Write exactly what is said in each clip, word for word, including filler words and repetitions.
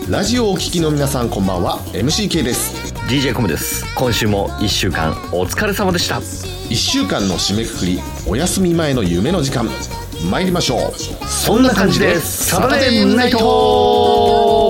ラジオをお聞きの皆さんこんばんは。 エムシーケー です。 ディージェー コムです。今週もいっしゅうかんお疲れ様でした。 いっしゅうかんの締めくくり、お休み前の夢の時間、参りましょう。 そんな感じでサタデームーンナイト。 こ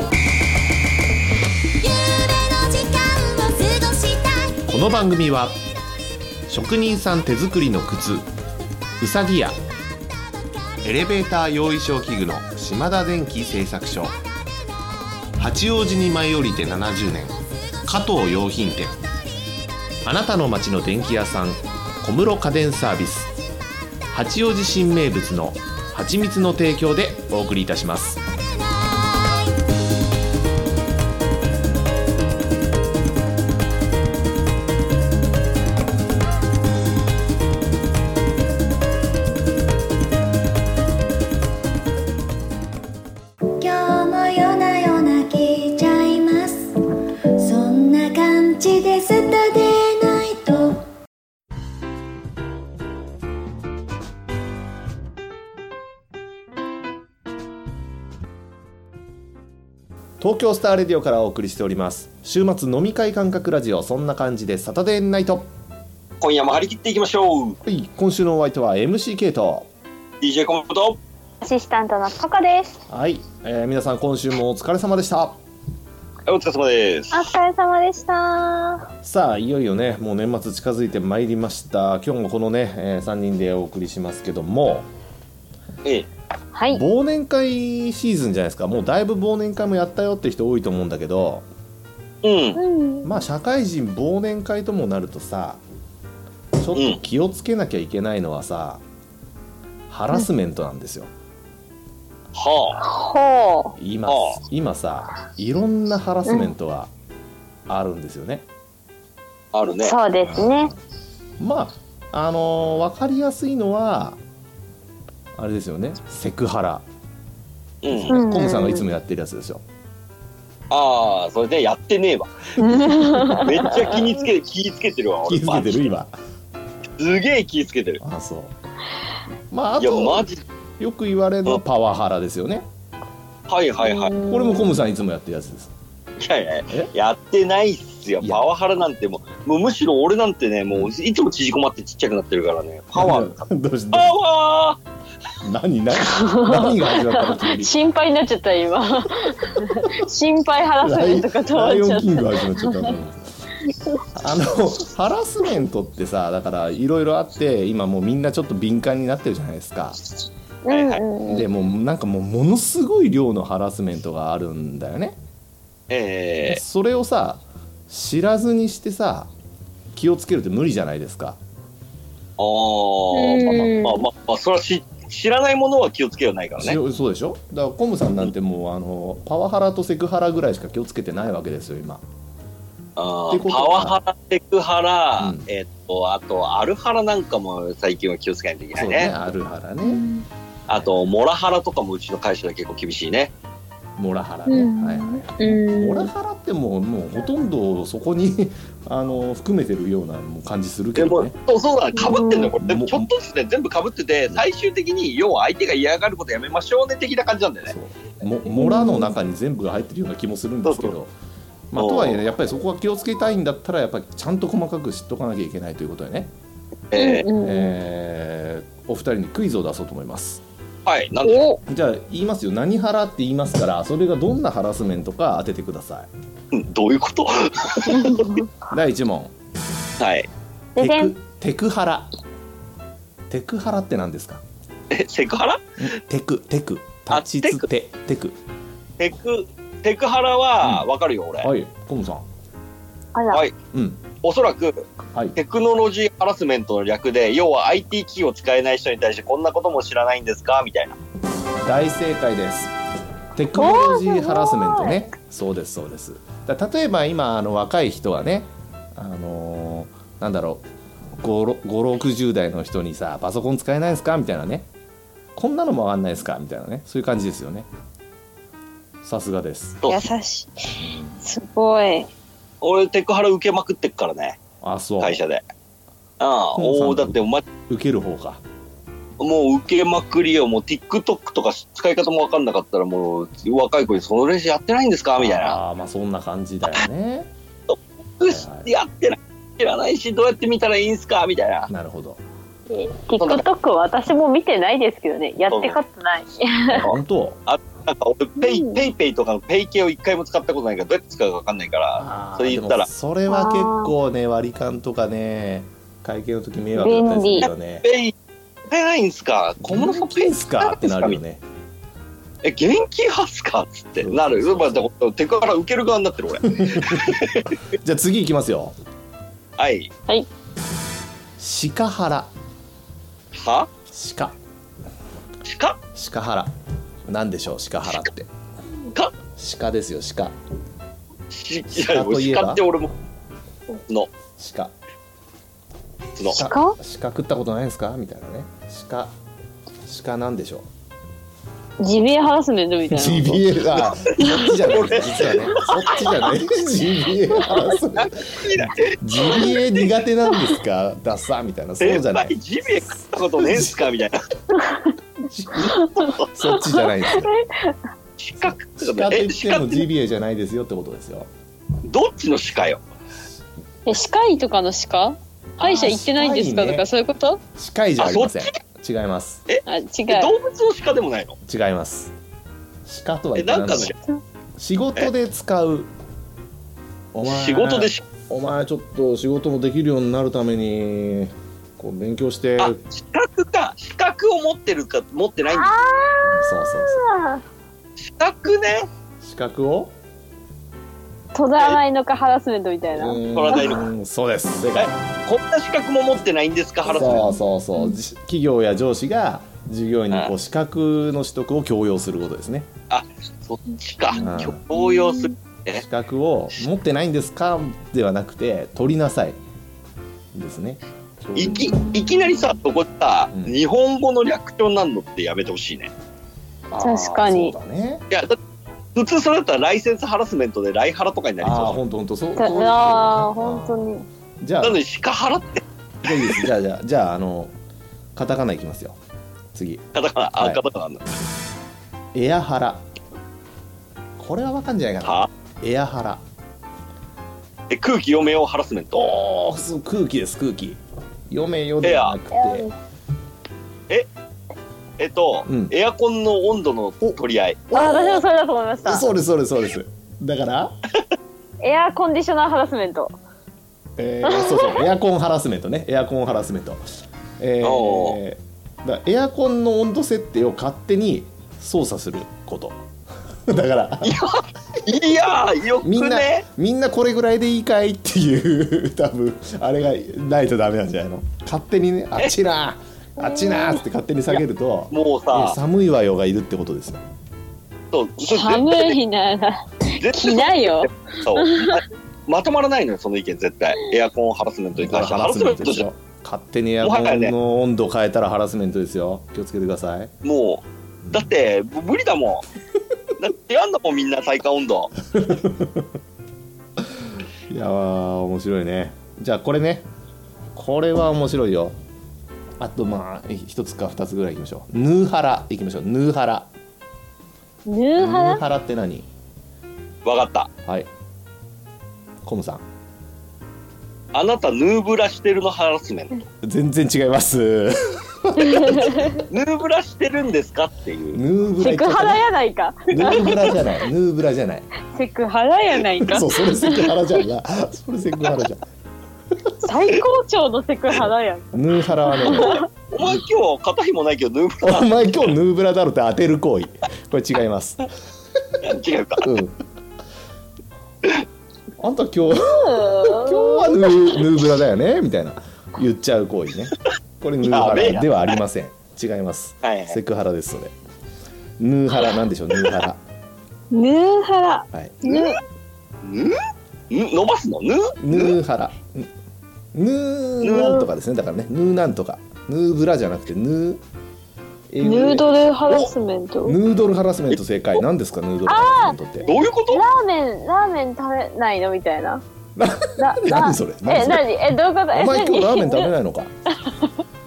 の番組は職人さん手作りの靴うさぎ屋、エレベーター用意書器具の島田電機製作所、八王子に舞い降りてななじゅうねん加藤洋品店、あなたの街の電気屋さん小室家電サービス、八王子新名物の蜂蜜の提供でお送りいたします。東京スターレディオからお送りしております週末飲み会感覚ラジオ、そんな感じでサタデーナイト。 今夜も張り切っていきましょう。 はい、今週のお相手は エムシーケー とディージェー コムとアシスタントのココです。 はい、えー、皆さん今週もお疲れ様でした。 お疲れ様です。 お疲れ様でした。 さあいよいよね、もう年末近づいてまいりました。今日もこのね、えー、さんにんでお送りしますけども、 ええ、 はい、 忘年会シーズンじゃないですか。もうだいぶ忘年会もやったよって人多いと思うんだけど、 うん、 まあ社会人忘年会ともなるとさ、ちょっと気をつけなきゃいけないのはさ、うん、ハラスメントなんですよ。 はあ、 今、はあ、今さ、いろんなハラスメントがあるんですよね。 うん、あるね。 そうですね。 まああのー、分かりやすいのはあれですよね、セクハラ、うん、コムさんがいつもやってるやつですよ。 ああ、それでやってねえわ。めっちゃ気につけ気つけてるわ。 気つけてる今。 すげえ気つけてる。 あ、そう。まああといやマジよく言われるのはパワハラですよね。 はいはいはい。 これもコムさんいつもやってるやつです。 いやいややってないっすよ。パワハラなんてもう、もうむしろ俺なんてね、もういつも縮こまってちっちゃくなってるからね。パワーどうしてパワー何何何が始まったの？ 心配になっちゃった今。心配ハラスメントかと思っちゃった。ライオンキング始まっちゃったの。あのハラスメントってさ、だからいろいろあって今もうみんなちょっと敏感になってるじゃないですか。 うんうん、 でもなんかもうものすごい量のハラスメントがあるんだよね。 えー、 それをさ知らずにしてさ気をつけるって無理じゃないですか。 あー、まあまあまあまあそれは知知らないものは気をつけようないからね。 そうでしょ。だからコムさんなんてもう、うん、あのパワハラとセクハラぐらいしか気をつけてないわけですよ今。 あパワハラ、セクハラ、うん、えー、っとあとアルハラなんかも最近は気をつけないといけないね。 そうね、アルハラね、うん、 あとモラハラとかもうちの会社は結構厳しいね。 モラハラね、うん、はいはい、うん、モラハラってもう、もうほとんどそこにあの含めてるような感じするけどね。 でもそうだ、かぶってんのよこれ。でもちょっとずつね全部かぶってて、最終的に要は相手が嫌がることやめましょうね的な感じなんだよね。 そうもモラの中に全部が入ってるような気もするんですけど、そうそう、まあ、とはいえ、ね、やっぱりそこは気をつけたいんだったらやっぱりちゃんと細かく知っとかなきゃいけないということでね、えーえー、お二人にクイズを出そうと思います。 はい、なんでしょう。じゃあ言いますよ。何ハラって言いますから、それがどんなハラスメントか当ててください。どういうこと？ だいいち問。 はい。 テク、テクハラ。テクハラって何ですか？ え、セクハラ？ テク、テク。立ちつて、テク。 テク、テクハラはわかるよ、うん、俺。 はい、コムさん。 あら。 はい。 うん。 おそらく、はい、テクノロジーハラスメントの略で、要は アイティー 機器を使えない人に対してこんなことも知らないんですかみたいな。 大正解です。テクノロジーハラスメントね。そうですそうです。だ例えば今あの若い人はね、あのー、なんだろう、ご、ろくじゅう代の人にさ、パソコン使えないですかみたいなね、こんなのもわかんないですかみたいなね、そういう感じですよね。さすがです。 優しい。すごい。 俺テクハラ受けまくってっからね。 あ、そう。 会社で。ああ、おお、だってお前受ける方か。 もう受けまくりよ。もう TikTok とか使い方も分かんなかったらもう若い子にその練習やってないんですかみたいな。 ああまあそんな感じだよね。 やってない知らないしどうやって見たらいいんすかみたいな。 なるほど。 TikTok は私も見てないですけどね。やってかつない。 本当。 あなんか俺ペイ、ペイペイとかのペイ系を一回も使ったことないからどうやって使うか分かんないからそれ言ったらそれは結構ね割り勘とかね会計の時迷惑だったりするよね。 ペイペイないんすか小室さんペイっすかってなるよね。 え現金派っすかっつってなる。まあだから手から受ける側になってる俺。 じゃあ次いきますよ。 はいはい鹿原。 は鹿鹿鹿原なんでしょう鹿原って鹿鹿ですよ鹿し鹿といえば鹿って俺もの鹿の鹿鹿食ったことないですかみたいなね。鹿鹿なんでしょう。 ジビエハラスメントみたいな。 ジビエがそっちじゃない実はねそっちじゃないジビエハラスメントジビエ苦手なんですかダッサみたいな。そうじゃない。 ジビエ食ったことねえんすかみたいな。 そっちじゃないですよ。 鹿食ったこと鹿とえいってもジビエじゃないですよってことですよ。 どっちの鹿よ。 え歯科医とかの鹿？歯医者行ってないんですか、 あー歯科医ねとかそういうこと？ 歯科医じゃありません。違いますあ違う。 え動物の鹿でもないの？ 違います。鹿とはえ言ってなんか何だろう。仕事で使う。お前仕事でしお前ちょっと仕事もできるようになるためにこう勉強してあ資格か資格を持ってるか持ってないんだ。 そうそう資格ね。 そう資格を戸習いのかハラスメントみたいな。 うーん取らないのそうです正解。 こんな資格も持ってないんですかハラスメンそうト。 そうそうじ企業や上司が従業員にこうう資格の取得を強要することですね。 そっちかうん強要する。え資格を持ってないんですかではなくて取りなさいですね。 いきいきなりさそこさ、 うん日本語の略称になるのってやめてほしいね。 確かにあーそうだね。 いやだって普通それだったらライセンスハラスメントでライハラとかになりああそう。 本当本当そう。 だそういうあー本当に。 じゃあなのに鹿ハラってじゃあいいですじゃあじゃあじゃああのカタカナいきますよ。次カタカナあ、 はいカタカナなんだ。 エアハラ。これはわかんじゃないかな。 はエアハラ。 え空気読めようハラスメント。 おおそう空気です空気。読めよではなくて。 えっと、 うんエアコンの温度の取り合い。 あ私もそれだと思いました。 そうですそうですそうです。だからエアコンディショナーハラスメント。 えー、そうそうエアコンハラスメントねエアコンハラスメント。えおー、だエアコンの温度設定を勝手に操作すること。だからいやーよくみんなね。 みんなこれぐらいでいいかいっていう多分あれがないとダメなんじゃないの。勝手にねあっちなあっちなーって勝手に下げるともうさえ寒いわよがいるってことですよ。 そう寒いなら絶着ないよ。 そうままとまらないのよその意見絶対。エアコンハラスメントに関してはハラスメントじゃよ。勝手にエアコンの温度を変えたらハラスメントですよ。気をつけてください。 もうだって無理だもん。だってやんだもんみんな体感温度。 いやー面白いね。じゃあこれねこれは面白いよ。あとまあ一つか二つぐらいいきましょう。ヌーハラいきましょう。ヌーハラ。 ヌーハラヌーハラって何？ わかった。 はい。コムさん。 あなたヌーブラしてるのハラスメント。 全然違います。 ヌーブラしてるんですかっていう。 ヌーブラセクハラやないか。 ヌーブラじゃない。ヌーブラじゃない。 セクハラやないかそ。うそれセクハラじゃんな。それセクハラじゃん。 最高潮のセクハラやん。 ヌーハラはね。 お前今日肩紐ないけどヌーブラお前今日ヌーブラだろって当てる行為。これ違います。 違うか。 うん。あんた今日今日はヌーヌーブラだよねみたいな言っちゃう行為ね。これヌーハラではありません。違います。 はいはいセクハラですそれ。ヌーハラなんでしょうヌーハラ。 ヌーハラ。 はい。 ヌーヌん伸ばすのヌヌーハラ。ヌーなんとかですね。だからねヌーなんとかヌーブラじゃなくてヌー。 ヌードルハラスメント。 ヌードルハラスメント正解。何ですかヌードルハラスメントって。 どういうこと？ ラーメンラーメン食べないのみたいな。 なな何それ何えそれ何えどういうこと？えお前今日ラーメン食べ何ないのか。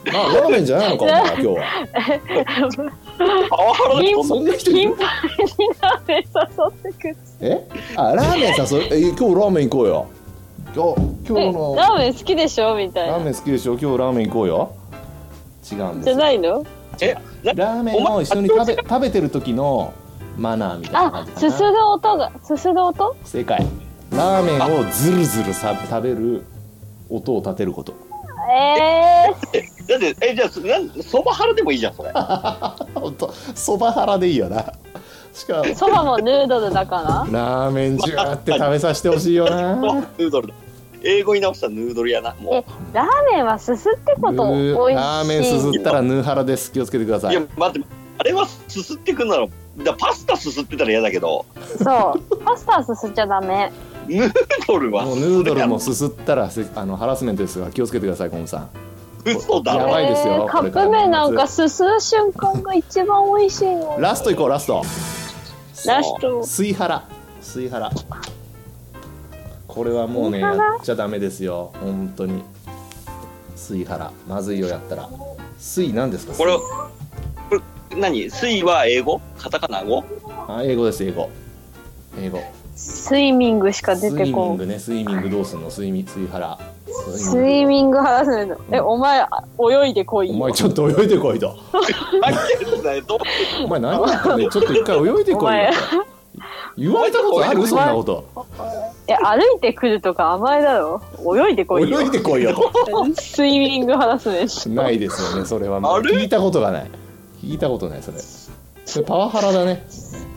あラーメンじゃないのかお前今日は。 パワハラだよ。 そんな人いる？ 頻繁にラーメン誘ってくる。 え？あラーメン誘う。え今日ラーメン行こうよ。今日今え日のラーメン好きでしょみたいな。 ラーメン好きでしょ。今日ラーメン行こうよ。違うんですよ。 じゃないの？ え、なラーメンを一緒に食べ食べてる時のマナーみたいな感あじかな。 すする音がすする音？ 正解。ラーメンをずるずるさ食べる音を立てること。 えー、 だってえじゃあなんそばハラでもいいじゃんそれ。 本当そば腹でいいよな。しかもそばもヌードルだからラーメンジューって食べさせてほしいよな。 ヌードルだ。英語に直したらヌードルやな。もえラーメンはすすってことヌー美味しい。 ラーメンすすったらヌーハラです。気をつけてくださう。 い。 いや待ってあれはすすってくんならだパスタすすってたら嫌だけどそうパスタすすっちゃダメ。 ヌードルはもうヌードルもすすったらせあのハラスメントですが気をつけてくださいコムさん。 嘘だろ。 やばいですよえーカこれからップ麺なんかすする瞬間が一番美味しいの。 ラストいこうラスト。 ラスト吸い腹吸い腹。これはもうねや吸い腹っちゃダメですよ本当に。吸い腹まずいよやったら。吸い何ですか？ これ吸いこれ何水は英語カタカナ語あ英語です英語英語。 スイミングしか出スイミてこん。 ングねスイミングどうすんの？スイミ吸い腹。 スイミングハラスメント。え、お前泳いでこいよ。 お前ちょっと泳いでこいと。 何やってんだよどうお前何やってんねんちょっと一回泳いでこいよお前と。言われたことあるそんなこと。 え、歩いてくるとか甘えだろ。泳いでこいよ。 泳いでこいよと。 スイミングハラスメント。 ないですよねそれはもうあれ聞いたことがない聞いたことないそれそれパワハラだね。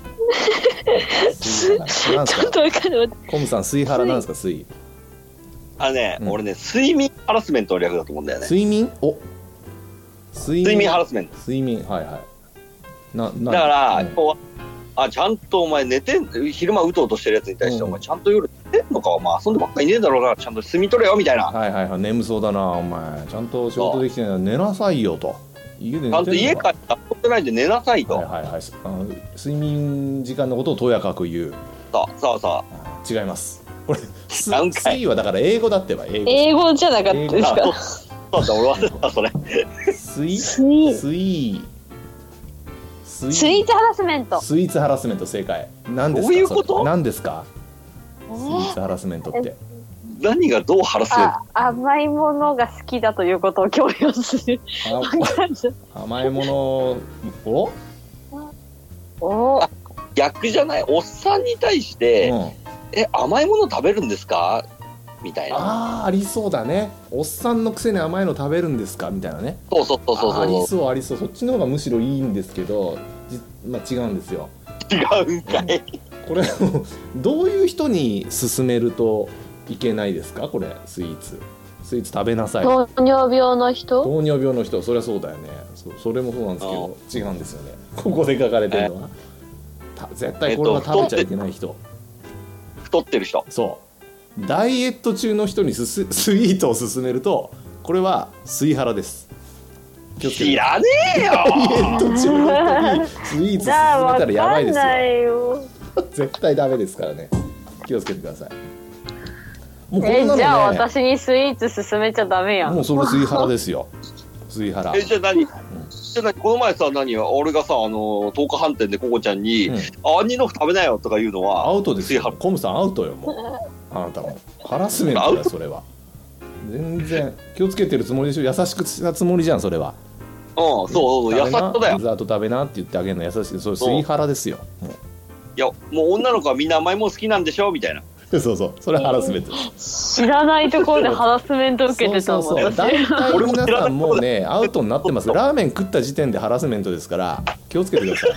吸い腹なんすかちょっとわかる。 コムさん吸い腹なんですか吸いあのね、 うん俺ね睡眠ハラスメントの略だと思うんだよね。 睡眠お睡睡眠ハラスメント睡眠はいはいななだから、 うん今日はあちゃんとお前寝てん昼間うとうとしてるやつに対して、 うんお前ちゃんと夜寝てんのかお前遊んでばっかりいねえだろうなちゃんと睡眠取れよみたいな、 はいはいはい眠そうだなお前ちゃんと仕事できてないな寝なさいよと家で寝てんのちゃんと家帰って遊んでないで寝なさいと、 はいはいはいあの睡眠時間のことをとやかく言うさあさあさ違いますこれすなんかい睡はだから英語だってば英語英語じゃなかったですあか。 そうだ俺忘れたそれスイスイスイスイスイーツハラスメント。 スイーツハラスメント正解何ですかどういうことそれ何ですかスイーツハラスメントって何がどうハラスメンあ、甘いものが好きだということを強調する。 あ甘いものを、 おト逆じゃないおっさんに対して、 うん、 え甘いもの食べるんですかみたいなあーありそうだねおっさんのくせに甘いの食べるんですかみたいなねそうそうそうそうあありそうそうありそうそっちの方がむしろいいんですけどじ、まあ、違うんですよ違うんかい、 これどういう人に勧めるといけないですかこれスイーツスイーツ食べなさい糖尿病の人。 糖尿病の人そりゃそうだよね そ, それもそうなんですけど違うんですよねここで書かれてるのは、た絶対これは食べちゃいけない人、 太ってる人そうダイエット中の人にスススイートを勧めるとこれはスイハラです気をつけて知らねえよダイエット中の人にスイーツじゃあわ勧めたらやばいですよかんないよ。 絶対ダメですからね気をつけてくださいもうこんえ、 なのねじゃあ私にスイーツ勧めちゃダメやん。 もうそれスイハラですよスイハラえじゃあ何、じゃあ何この前さ何俺がさあのとおか飯店でココちゃんにうん 「あ兄の食べなよ」とか言うのはアウトですよスイハラコムさんアウトよもうあなたもハラスメントだよそれは全然気をつけてるつもりでしょ優しくしたつもりじゃんそれはうんそうそう優し食べなさだよデザート食べなって言ってあげるの優しくそれスイハラですよもいやもう女の子はみんな甘いもん好きなんでしょみたいなうそうそうそれはハラスメントです知らないところでハラスメント受けてたもん。 そうそうそう大私体皆さんもうねアウトになってますラーメン食った時点でハラスメントですから気をつけてください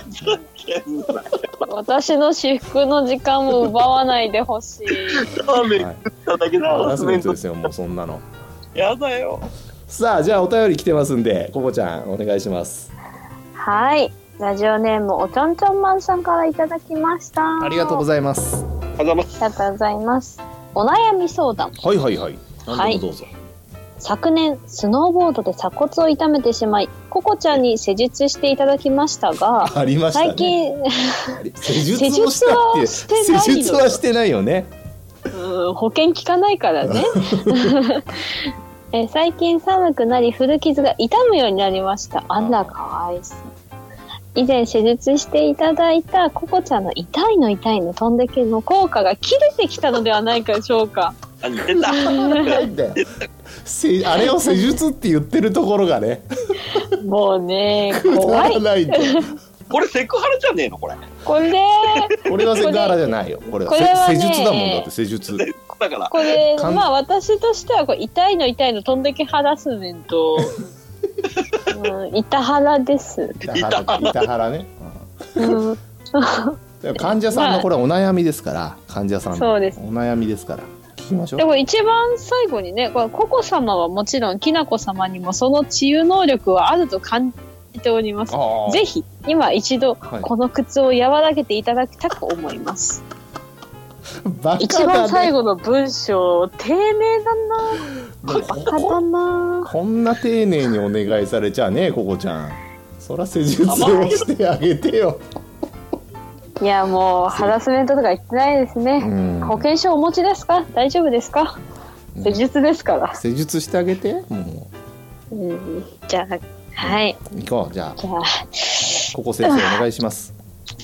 私の至福の時間を奪わないでほしい。 ラーメンはい食っただけのハラハラスメントスメントですよもうそんなのやだよさあじゃあお便り来てますんでココちゃんお願いしますはい。ラジオネームおちょんちょんまんさんからいただきました。 ありがとうございますあざますありがとうございます。お悩み相談。 はいはいはい何でもどうぞ、 昨年スノーボードで鎖骨を痛めてしまい、ココちゃんに施術していただきましたが、 ありましたね最近施術をしたって施術はしてないの施術はしてないよねうん保険効かないからね。 えー最近寒くなり古傷が痛むようになりました。あら、かわいそう。以前施術していただいたココちゃんの痛いの痛いの飛んでけの効果が切れてきたのではないかでしょうか。 あ、似てた。 なんだよせあれを施術って言ってるところがねもうね、 くだ怖いら。ないんだよ。 これセクハラじゃねえのこれ。 これ、 これはセクハラじゃないよ。これはこれはねせ施術だもんだって施術。 だから。 これ、 かんまあ私としてはこれ痛いの痛いの飛んでけハラスメント、うん、痛ハラです。 板原板原ね。 うんうんでも患者さんのこれお悩みですから患者さんのそうですお悩みですから聞きましょう。 でも一番最後にね、これココ様はもちろんきなこ様にもその治癒能力はあると感じております。 あーぜひ今一度はいこの苦痛を和らげていただきたく思います。 バ一カだね。 番最後の文章丁寧だな。バカだな。 こんな丁寧にお願いされちゃねえココちゃん。そら施術をしてあげてよ。 いやもうハラスメントとか言ってないですね。 うん保険証お持ちですか？大丈夫ですか？施術ですから。 施術してあげて。もうん、じゃあはい。 う行こうじゃあじゃあココ先生お願いします。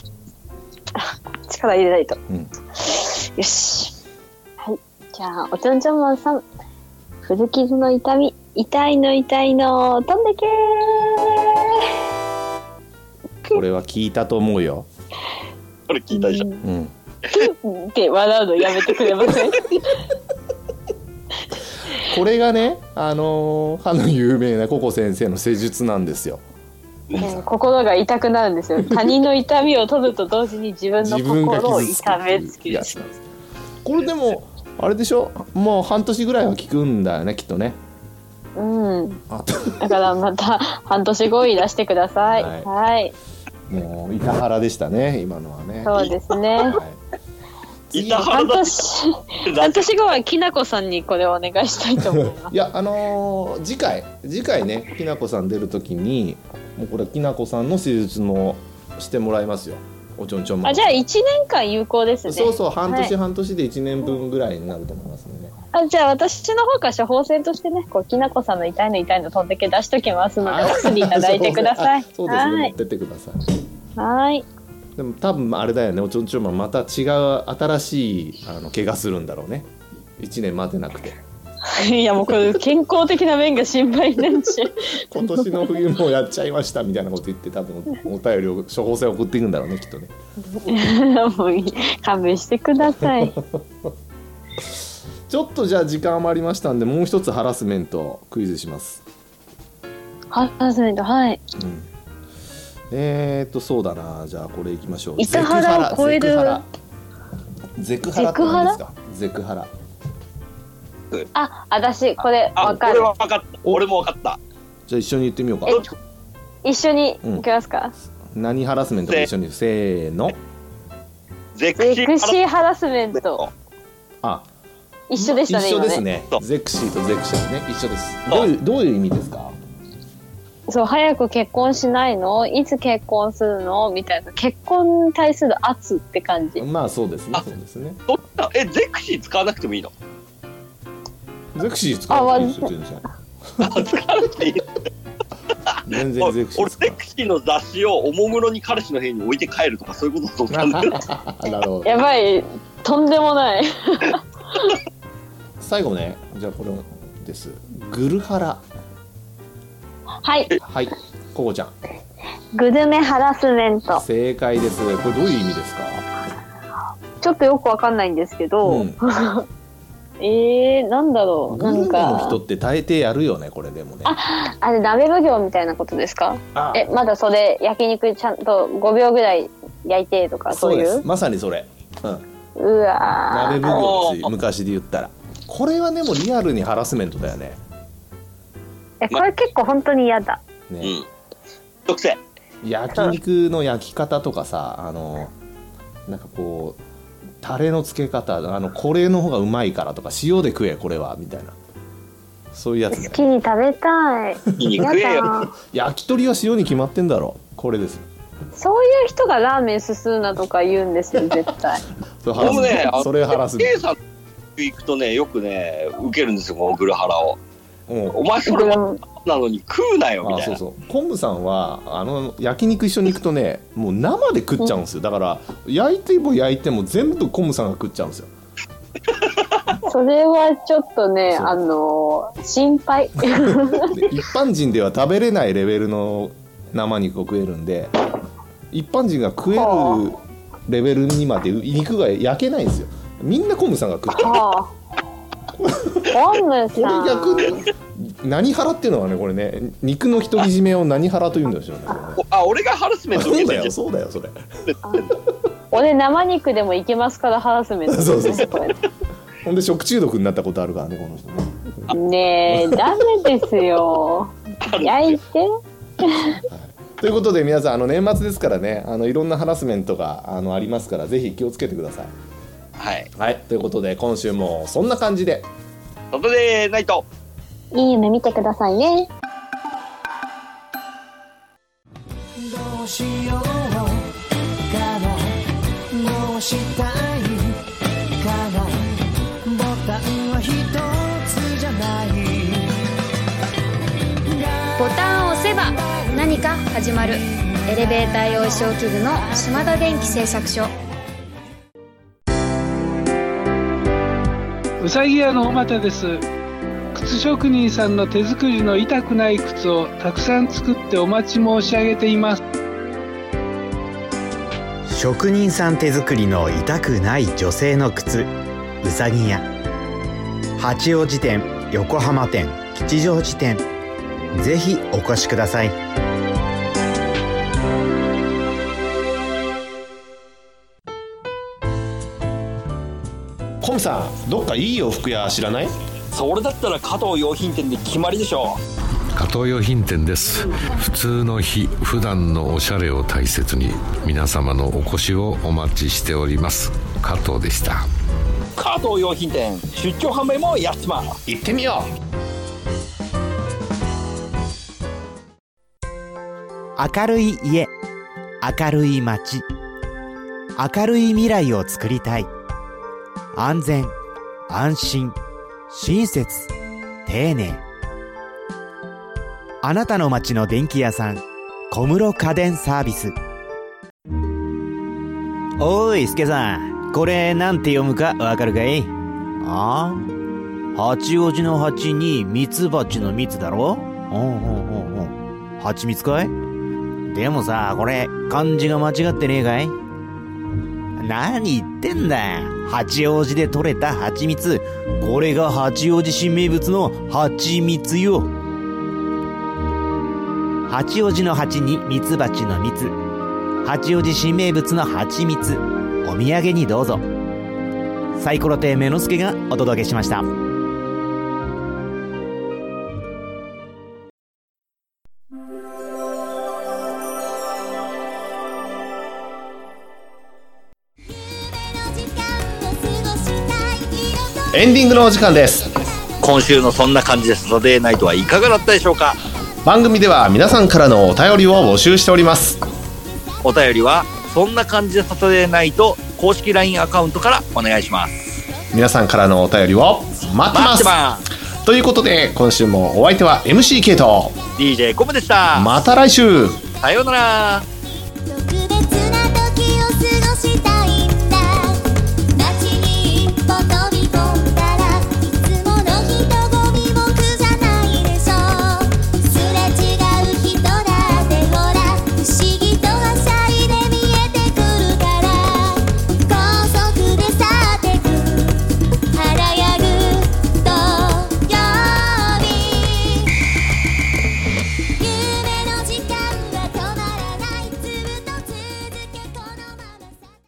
力入れないと。 うん。 よし。はい。じゃあおちょんちょんマンさん、古傷の痛み、痛いの痛いの飛んでけー。 これは聞いたと思うよ。 これ聞いたでしょ。 うん。 うんって笑うのやめてくれません？ これがねあのー、歯の有名なココ先生の施術なんですよ。 うん心が痛くなるんですよ。他人の痛みを取ると同時に自分の自分が心を傷つく痛めつけるや。つなんです。これでもあれでしょ、もう半年ぐらいは効くんだよねきっとね。 うん。 あだからまた半年後いらしてください。 ははいい。 もう板原でしたね今のはね。 そうですね。 はい、 板原半だ年半年後はきなこさんにこれをお願いしたいと思います。 いやあのー次回次回ねきなこさん出るときにもうこれきなこさんの施術もしてもらいますよ。おちょんちょんもあ、じゃあいちねんかん有効ですね。 そうそう半年、 はい半年でいちねんぶんぐらいになると思いますので、ね、 あ、じゃあ私の方から処方箋としてね、こうきなこさんの痛いの痛いの飛んでけ出しときますので、お薬いただいてください。 そうですね、 はい持ってってください。 はい。 でも多分あれだよね、おちょんちょんもまた違う新しいあの怪我するんだろうね。いちねん待てなくて。 いやもうこれ健康的な面が心配になっちゃう。 今年の冬もやっちゃいましたみたいなこと言って多分お便りを処方箋送っていくんだろうねきっとね。 もういい、勘弁してください。 ちょっとじゃあ時間余りましたんでもう一つハラスメントクイズします。 ハラスメント、はい。 うんえーとそうだな、じゃあこれいきましょう。 板原を超えるゼクハラゼクハラって何ですか？ゼクハラ。 あ、私これあ、 わかるこれ。は分かった。俺も分かった。 じゃあ一緒に言ってみようか。 一緒に行きますか？ 何ハラスメントか一緒にせーの。 ゼクシゼクシーーハラスメント。 あ、 一緒でしたね。 一緒です今ねそう。 ゼクシーとゼクシャーね一緒です。 そうどういうどういう意味ですか？ そう、早く結婚しないの？いつ結婚するの？みたいな。結婚に対する圧って感じ。 まあそうですねあそうですね。 そんなえ、ゼクシー使わなくてもいいの？ ゼクシー使わなくていいですよ全然。 あ使わなくていい。 全然ゼクシー俺、 使ゼクシーの雑誌をおもむろに彼氏の部屋に置いて帰るとかそういうことだと思ったんだけど。 なるほど。 やばい、とんでもない。 最後ね、じゃあこれです。グルハラ。 はい。 はい、ココちゃん。 グルメハラスメント。 正解です。これどういう意味ですか？ ちょっとよくわかんないんですけど、 うん、 えー、なんだろう。 グルメなんかの人って大抵やるよねこれでもね。 あ、あれ鍋奉行みたいなことですか？ あえ、まだそれ焼肉ちゃんとごびょうぐらい焼いてとかそういうそうです。まさにそれ。うん。 うわー鍋奉行ですよ昔で言ったら。これはでもリアルにハラスメントだよね。 え、これ結構本当に嫌だ。 うね。 ん。特性。 焼肉の焼き方とかさ、あのなんかこうタレのつけ方、あのこれの方がうまいからとか塩で食えこれはみたいな、そういうやつね。 好きに食べたい。 いい肉えよ。 だ焼き鳥は塩に決まってんだろ。これです。 そういう人がラーメンすするなとか言うんですよ絶対。 それハラスメント。それハラスメンケイさん行くとね、よくね、受けるんですよ、このグルハラを。 お前それなのに食うなよみたいな。 あ、そうそう。コムさんはあの焼肉一緒に行くとね、もう生で食っちゃうんですよ。だから焼いても焼いても全部コムさんが食っちゃうんですよ。 それはちょっとね、あのー、心配。 一般人では食べれないレベルの生肉を食えるんで、一般人が食えるレベルにまで肉が焼けないんですよ。みんなコムさんが食っちゃう。はあ、 コムさん。 これ逆に何ハラっていうのはね、これね、肉の独り占めを何ハラというんでしょうね。 あ、俺がハラスメント受けてる。 そうだよ、そうだよ、それ。 俺生肉でもいけますからハラスメント、ね。 そうそうそう。ほんで食中毒になったことあるからね、この人ね。 ねえ、ダメですよ。焼いて。はい、 ということで皆さん、あの年末ですからね、あのいろんなハラスメントがあのありますから、ぜひ気をつけてください。 はい、 はい、ということで今週もそんな感じでサタデーナイト、 いい夢見てくださいね。 どうしようかな、どうしたいかな、ボタンは一つじゃない。 ボタンを押せば何か始まる。エレベーター用衣装器具の島田電機製作所。 うさぎ屋の尾又です。靴職人さんの手作りの痛くない靴をたくさん作ってお待ち申し上げています。 職人さん手作りの痛くない女性の靴、うさぎ屋。八王子店、横浜店、吉祥寺店、ぜひお越しください。 コムさん、どっかいい洋服屋知らない？ それだったら加藤洋品店で決まりでしょう。加藤洋品店です。普通の日、普段のおしゃれを大切に皆様のお越しをお待ちしております。加藤でした。 加藤洋品店、出張販売もやってます。 行ってみよう。明るい家、明るい街、明るい未来を作りたい。安全、安心、親切、丁寧。あなたの街の電気屋さん、小室家電サービス。おい、スケさん、これなんて読むかわかるかい？ああ、八王子の八にミツバチの蜜だろ？おうおうおうおう。蜂蜜かい？でもさ、これ漢字が間違ってねえかい？何言ってんだよ。八王子で採れた蜂蜜。これが八王子新名物の蜂蜜よ。八王子の八にミツバチの蜜。八王子新名物の蜂蜜。お土産にどうぞ。サイコロ亭目の助がお届けしました。 エンディングのお時間です。 今週のそんな感じでサタデーナイトはいかがだったでしょうか。 番組では皆さんからのお便りを募集しております。 お便りはそんな感じでサタデーナイト公式 ライン アカウントからお願いします。 皆さんからのお便りを待ってます。ますということで今週もお相手は エムシー ケイとディージェー コムでした。 また来週。 さようなら。